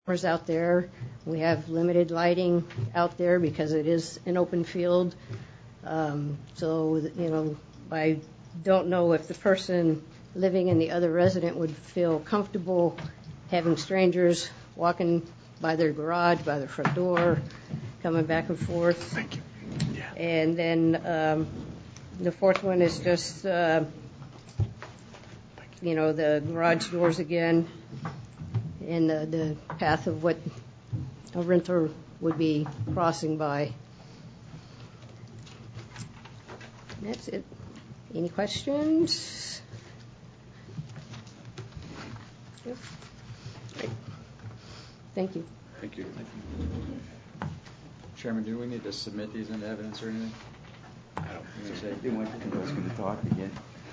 cameras out there. We have limited lighting out there because it is an open field. I don't know if the person living in the other resident would feel comfortable having strangers walking by their garage, by their front door, coming back and forth. Thank you. Yeah. And then the fourth one is just, the garage doors again, and the path of what a renter would be crossing by. And that's it. Any questions? Yes. Great. Thank you. Thank you. Chairman, do we need to submit these into evidence or anything? I don't think so. They want to going to talk again.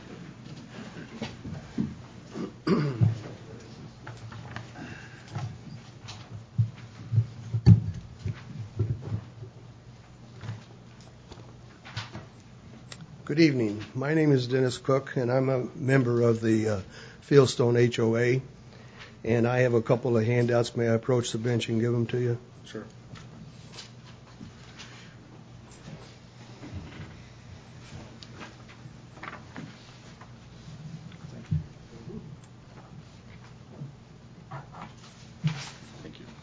Good evening. My name is Dennis Cook, and I'm a member of the Fieldstone HOA, and I have a couple of handouts. May I approach the bench and give them to you? Sure. Thank you.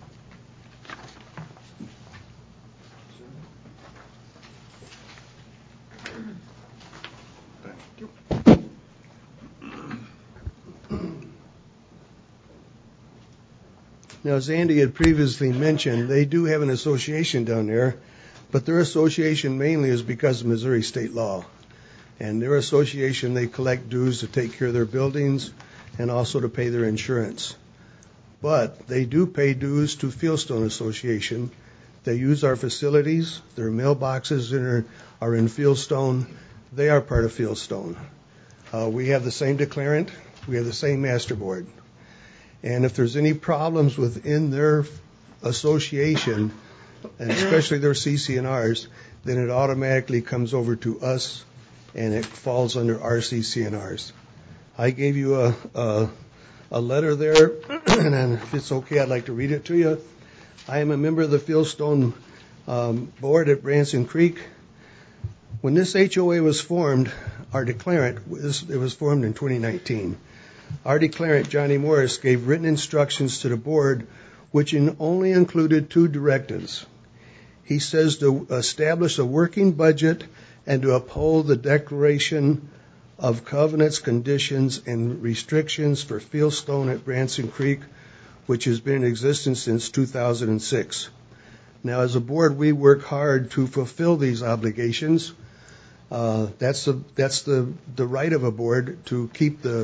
Now, as Andy had previously mentioned, they do have an association down there, but their association mainly is because of Missouri state law. And their association, they collect dues to take care of their buildings and also to pay their insurance. But they do pay dues to Fieldstone Association. They use our facilities. Their mailboxes are in Fieldstone. They are part of Fieldstone. We have the same declarant. We have the same master board. And if there's any problems within their association, and especially their CC&Rs, then it automatically comes over to us, and it falls under our CC&Rs. I gave you a letter there, and if it's okay, I'd like to read it to you. I am a member of the Fieldstone board at Branson Creek. When this HOA was formed, our declarant, it was formed in 2019. Our declarant, Johnny Morris, gave written instructions to the board, which only included 2 directives. He says to establish a working budget and to uphold the declaration of covenants, conditions, and restrictions for Fieldstone at Branson Creek, which has been in existence since 2006. Now, as a board, we work hard to fulfill these obligations. That's the right of a board, to keep the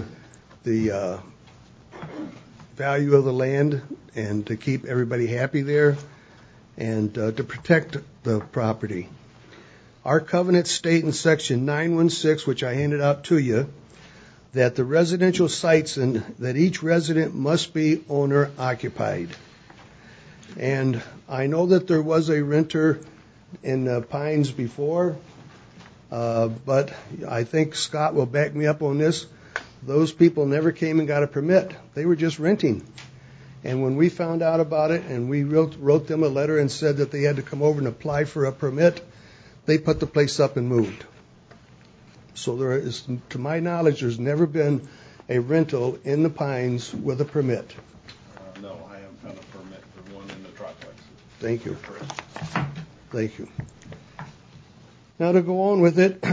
value of the land and to keep everybody happy there and to protect the property. Our covenants state in section 916, which I handed out to you, that the residential sites and that each resident must be owner occupied. And I know that there was a renter in the Pines before, but I think Scott will back me up on this. Those people never came and got a permit. They were just renting. And when we found out about it and we wrote them a letter and said that they had to come over and apply for a permit, they put the place up and moved. So there is, to my knowledge, there's never been a rental in the Pines with a permit. No, I haven't found a permit for one in the triplex. Thank you. Thank you. Now to go on with it,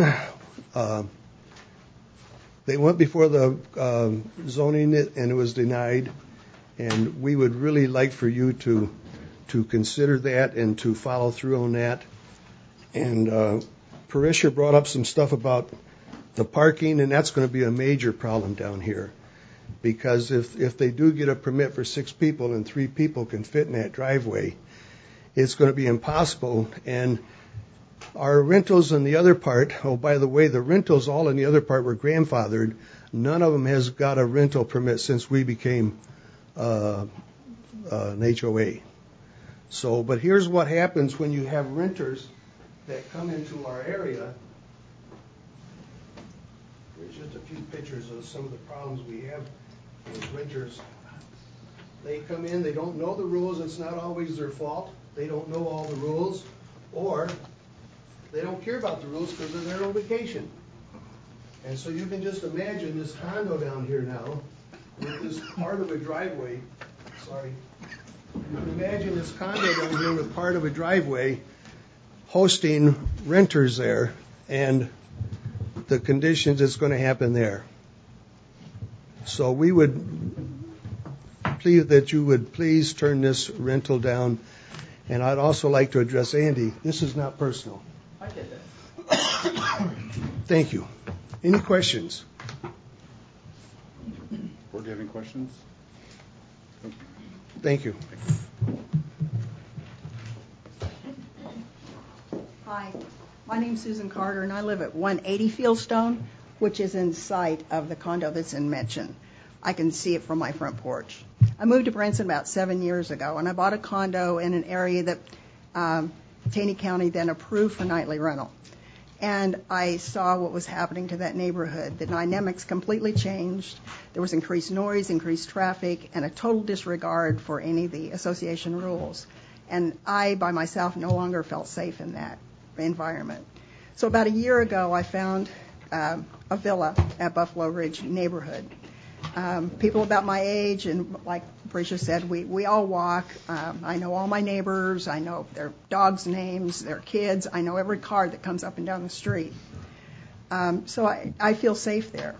they went before the zoning and it was denied, and we would really like for you to consider that and to follow through on that. And Parisha brought up some stuff about the parking, and that's going to be a major problem down here, because if they do get a permit for 6 people and 3 people can fit in that driveway, it's going to be impossible. And our rentals in the other part, oh, by the way, the rentals all in the other part were grandfathered. None of them has got a rental permit since we became an HOA. So, but here's what happens when you have renters that come into our area. There's just a few pictures of some of the problems we have with renters They come in, they don't know the rules, it's not always their fault. They don't know all the rules, or they don't care about the rules because they're there on vacation. And so you can just imagine this condo down here now, with this part of a driveway, sorry. You can imagine this condo down here with part of a driveway hosting renters there and the conditions that's going to happen there. So we would plead that you would please turn this rental down. And I'd also like to address Andy. This is not personal. I get that. Thank you. Any questions? Board, do you have any questions? Thank you. Hi, my name's Susan Carter, and I live at 180 Fieldstone, which is in sight of the condo that's in Mention. I can see it from my front porch. I moved to Branson about 7 years ago, and I bought a condo in an area that Taney County then approved for nightly rental. And I saw what was happening to that neighborhood. The dynamics completely changed. There was increased noise, increased traffic, and a total disregard for any of the association rules. And I, by myself, no longer felt safe in that environment. So about a year ago, I found a villa at Buffalo Ridge neighborhood. People about my age, and like Patricia said, we all walk. I know all my neighbors. I know their dogs' names, their kids. I know every car that comes up and down the street. So I feel safe there.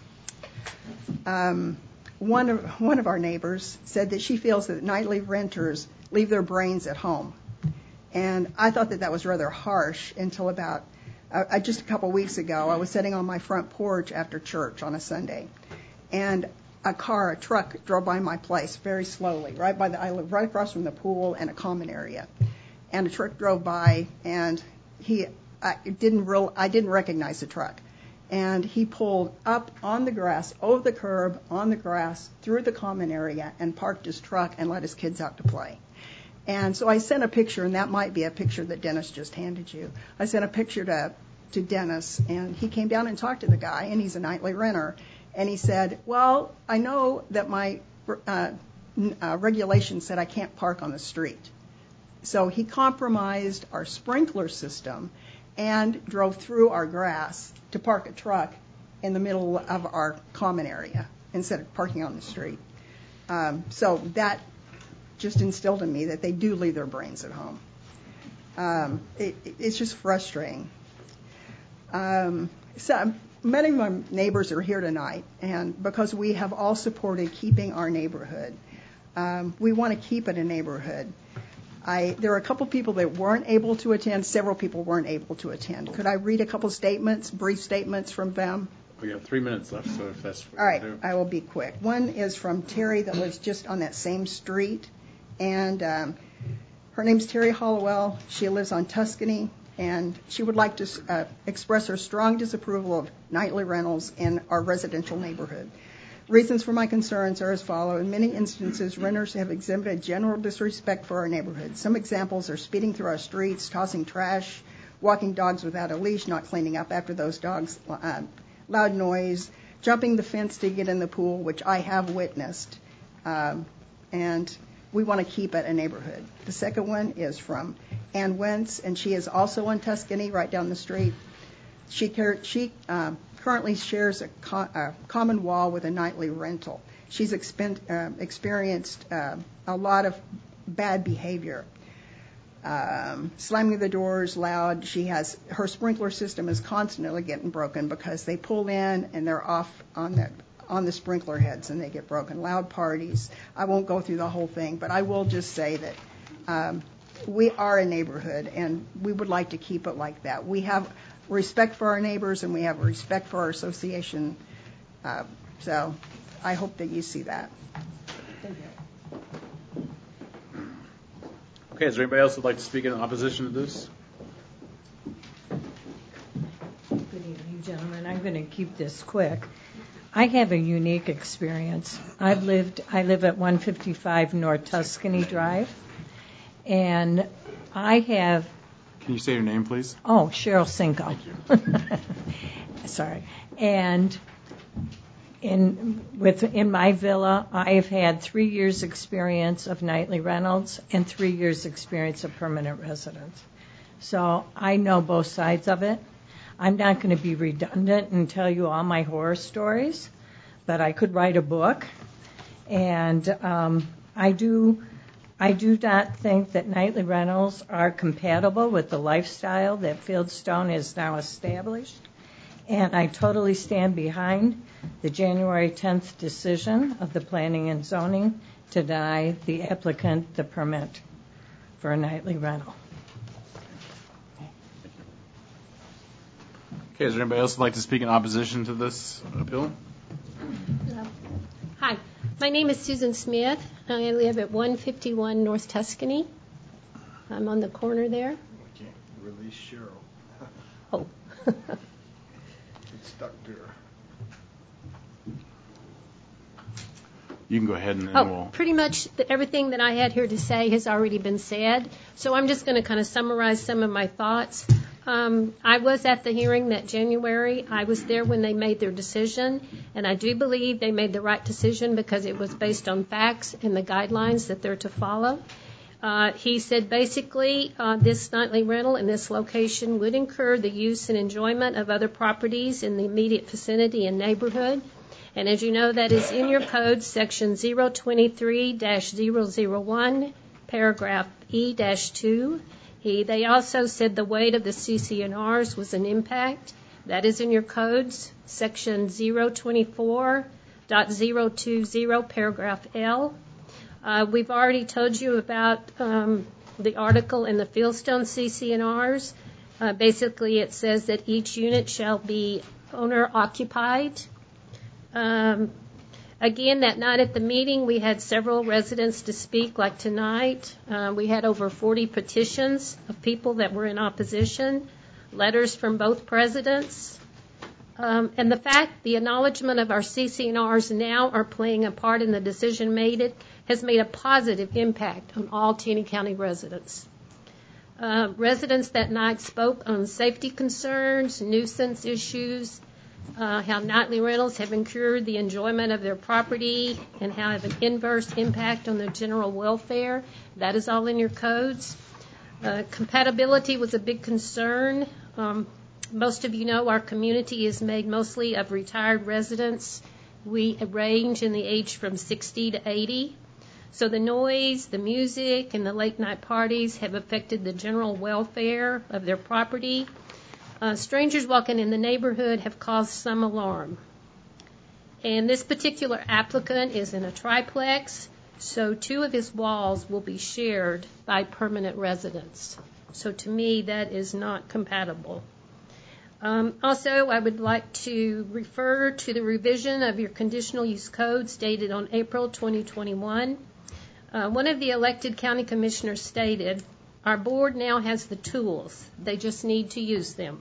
One of our neighbors said that she feels that nightly renters leave their brains at home. And I thought that was rather harsh until about just a couple weeks ago. I was sitting on my front porch after church on a Sunday. And a truck drove by my place very slowly. I live right across from the pool and a common area. And a truck drove by, and I didn't recognize the truck. And he pulled up on the grass, over the curb, on the grass, through the common area, and parked his truck and let his kids out to play. And so I sent a picture, and that might be a picture that Dennis just handed you. I sent a picture to Dennis, and he came down and talked to the guy, and he's a nightly renter. And he said, well, I know that my regulation said I can't park on the street. So he compromised our sprinkler system and drove through our grass to park a truck in the middle of our common area instead of parking on the street. So that just instilled in me that they do leave their brains at home. It's just frustrating. So many of my neighbors are here tonight, and because we have all supported keeping our neighborhood, we want to keep it a neighborhood. There are a couple people that weren't able to attend. Several people weren't able to attend. Could I read a couple statements, brief statements from them? We have 3 minutes left, so if that's what All right, we'll do. I will be quick. One is from Terry that lives just on that same street, and her name's Terry Hollowell. She lives on Tuscany, and she would like to express her strong disapproval of nightly rentals in our residential neighborhood. Reasons for my concerns are as follows. In many instances, renters have exhibited general disrespect for our neighborhood. Some examples are speeding through our streets, tossing trash, walking dogs without a leash, not cleaning up after those dogs, loud noise, jumping the fence to get in the pool, which I have witnessed, and we want to keep it a neighborhood. The second one is from Ann Wentz, and she is also on Tuscany, right down the street. She currently shares a common wall with a nightly rental. She's experienced a lot of bad behavior. Slamming the doors loud. Her sprinkler system is constantly getting broken because they pull in and they're off on the sprinkler heads and they get broken. Loud parties. I won't go through the whole thing, but I will just say that we are a neighborhood and we would like to keep it like that. We have respect for our neighbors and we have respect for our association. So I hope that you see that. Thank you. Okay, is there anybody else who would like to speak in opposition to this? Good evening, gentlemen. I'm going to keep this quick. I have a unique experience. I live at 155 North Tuscany Drive, and I have... Can you say your name, please? Oh, Cheryl Cinco. Thank you. Sorry. And in my villa, I've had 3 years experience of nightly rentals and 3 years experience of permanent residence. So I know both sides of it. I'm not going to be redundant and tell you all my horror stories, but I could write a book. And I do not think that nightly rentals are compatible with the lifestyle that Fieldstone has now established. And I totally stand behind the January 10th decision of the Planning and Zoning to deny the applicant the permit for a nightly rental. Okay, is there anybody else who'd like to speak in opposition to this appeal? Hi, my name is Susan Smith. I live at 151 North Tuscany. I'm on the corner there. We can't release Cheryl. Oh. It's stuck there. You can go ahead and then we'll... Pretty much everything that I had here to say has already been said. So I'm just going to kind of summarize some of my thoughts. I was at the hearing that January. I was there when they made their decision, and I do believe they made the right decision because it was based on facts and the guidelines that they're to follow. He said basically this nightly rental in this location would incur the use and enjoyment of other properties in the immediate vicinity and neighborhood. And as you know, that is in your code, section 023-001, paragraph E-2. They also said the weight of the CC&Rs was an impact. That is in your codes, section 024.020, paragraph L. We've already told you about the article in the Fieldstone CC&Rs. Basically, it says that each unit shall be owner-occupied. Again, that night at the meeting, we had several residents to speak, like tonight. We had over 40 petitions of people that were in opposition, letters from both presidents. And the acknowledgement of our CC&Rs now are playing a part in the decision made has made a positive impact on all Taney County residents. Residents that night spoke on safety concerns, nuisance issues, how nightly rentals have incurred the enjoyment of their property and how have an inverse impact on their general welfare. That is all in your codes. Compatibility was a big concern. Most of you know our community is made mostly of retired residents. We range in the age from 60 to 80. So the noise, the music, and the late night parties have affected the general welfare of their property. Strangers walking in the neighborhood have caused some alarm. And this particular applicant is in a triplex, so 2 of his walls will be shared by permanent residents. So to me, that is not compatible. Also, I would like to refer to the revision of your conditional use code stated on April 2021. One of the elected county commissioners stated, "Our board now has the tools. They just need to use them."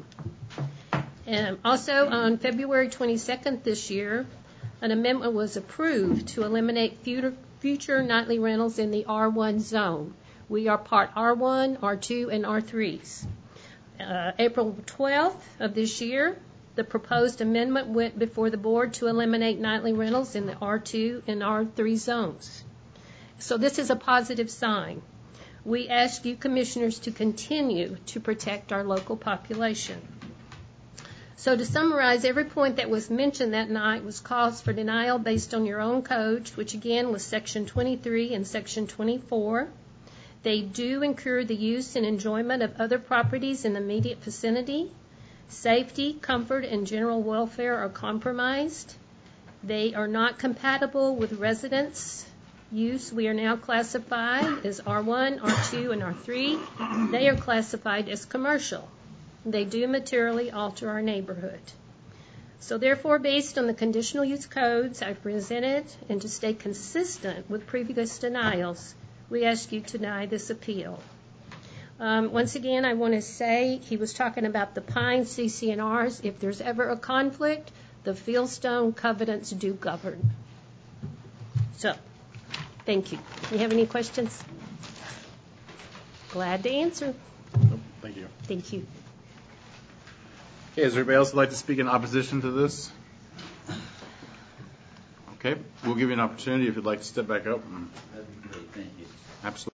And also, on February 22nd this year, an amendment was approved to eliminate future nightly rentals in the R1 zone. We are part R1, R2, and R3s. April 12th of this year, the proposed amendment went before the board to eliminate nightly rentals in the R2 and R3 zones. So this is a positive sign. We ask you commissioners to continue to protect our local population. So to summarize, every point that was mentioned that night was cause for denial based on your own codes, which again was section 23 and section 24. They do incur the use and enjoyment of other properties in the immediate vicinity. Safety, comfort, and general welfare are compromised. They are not compatible with residents' use. We are now classified as R1, R2, and R3. They are classified as commercial. They do materially alter our neighborhood. So therefore, based on the conditional use codes I've presented and to stay consistent with previous denials, we ask you to deny this appeal. Once again, I want to say he was talking about the Pine CC&Rs. If there's ever a conflict, the Fieldstone covenants do govern. So, thank you. Do you have any questions? Glad to answer. Thank you. Thank you. Okay, is there anybody else who'd like to speak in opposition to this? Okay, we'll give you an opportunity if you'd like to step back up. That'd be great, thank you. Absolutely.